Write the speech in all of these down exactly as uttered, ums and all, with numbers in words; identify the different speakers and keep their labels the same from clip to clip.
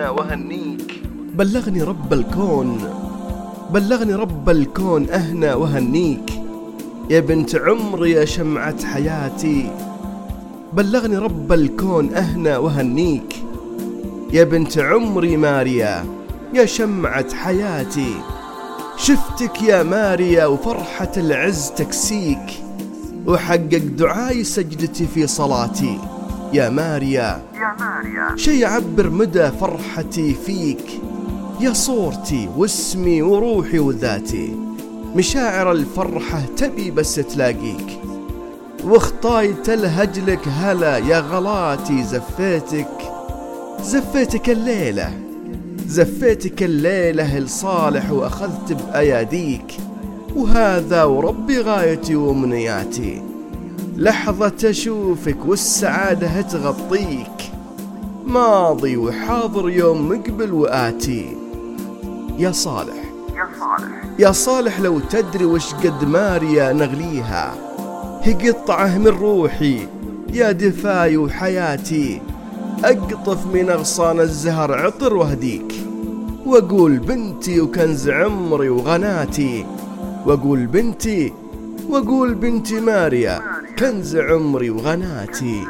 Speaker 1: أهنا وهنيك. بلغني رب الكون بلغني رب الكون أهنا وهنيك، يا بنت عمري يا شمعة حياتي. بلغني رب الكون أهنا وهنيك، يا بنت عمري ماريا يا شمعة حياتي. شفتك يا ماريا وفرحة العز تكسيك، وحقق دعاي سجدتي في صلاتي. يا ماريا شي يعبر مدى فرحتي فيك، يا صورتي واسمي وروحي وذاتي. مشاعر الفرحة تبي بس تلاقيك، واخطاي تلهج لك هلا يا غلاتي. زفيتك زفيتك الليلة زفيتك الليلة لصالح وأخذت بأياديك، وهذا وربي غايتي ومنياتي. لحظة أشوفك والسعادة تغطيك، ماضي وحاضر يوم مقبل وآتي. يا صالح يا صالح لو تدري وش قد ماريا نغليها، هي قطعة من روحي يا دفاي وحياتي. أقطف من أغصان الزهر عطر وهديك، وأقول بنتي وكنز عمري وغناتي. وأقول بنتي وأقول بنتي ماريا كنز عمري وغناتي.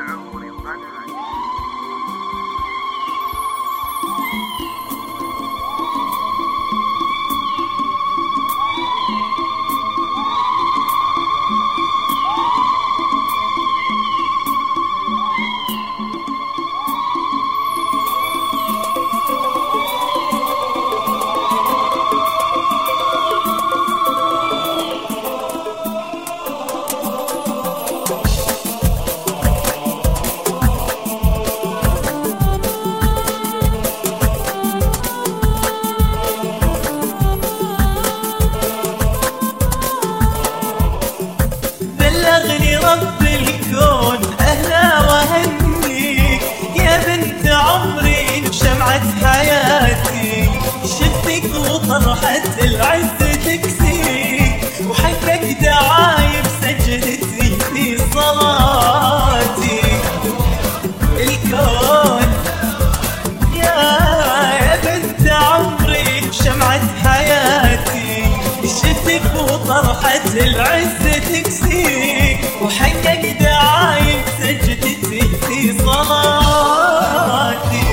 Speaker 2: بلغني رب الكون أهلا وهنيك، يا بنت عمري وشمعة حياتي. شفتك وطرحة العز تكسيك، وحقك دعايب سجدتي في صلاتي. الكون يا يا بنت عمري وشمعة حياتي. شفتك وطرحة العز تكسيك، وحقك دعايب سجدتي في صلاتي.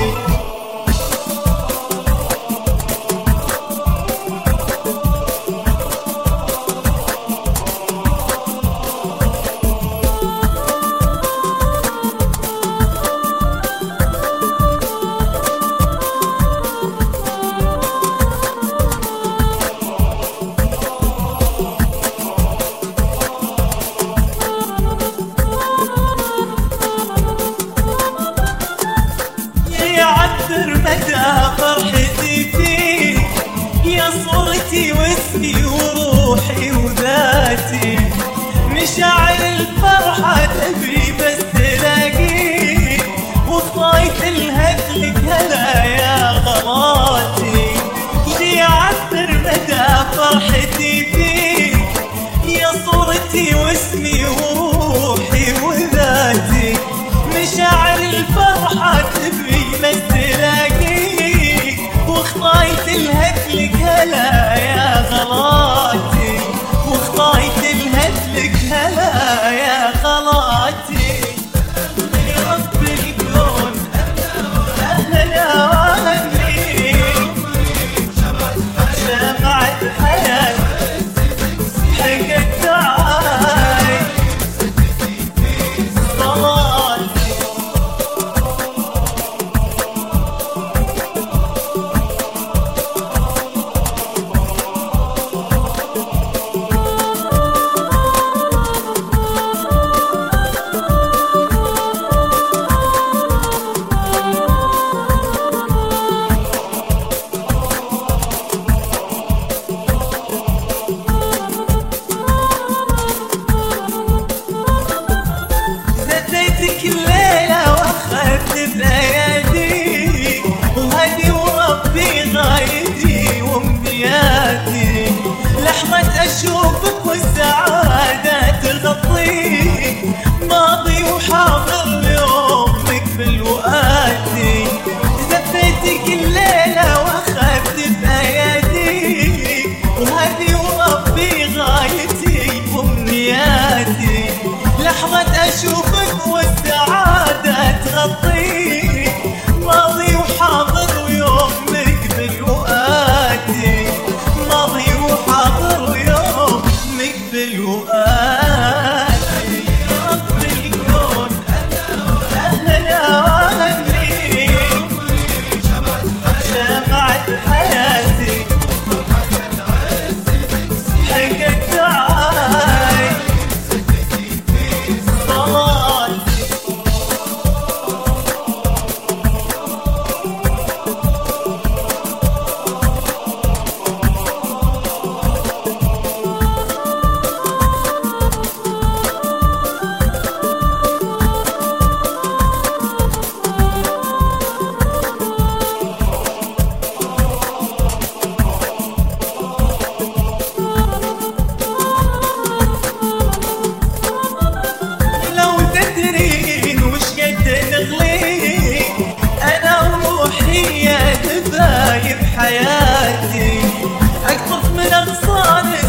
Speaker 2: مدى فرحتي فيك، يا صورتي واسمي وروحي وذاتي. مشاعر الفرحة تبي بس تلاقيك، وصايت الهدلك هلا يا غلاتي. يعبر مدى فرحتي فيك، يا صورتي واسمي وروحي وذاتي. مشاعر الفرحة تبي بس تلاقيك، وخطايت الهدلك هلا يا غلاتي. وخطايت الهدلك هلا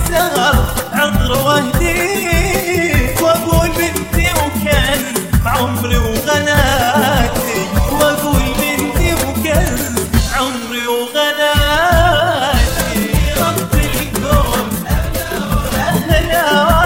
Speaker 2: الدهر عطر واهديك، واقول بنتي وكنز عمري وغناتي، واقول بنتي وكنز عمري وغناتي. رب الكون أهلا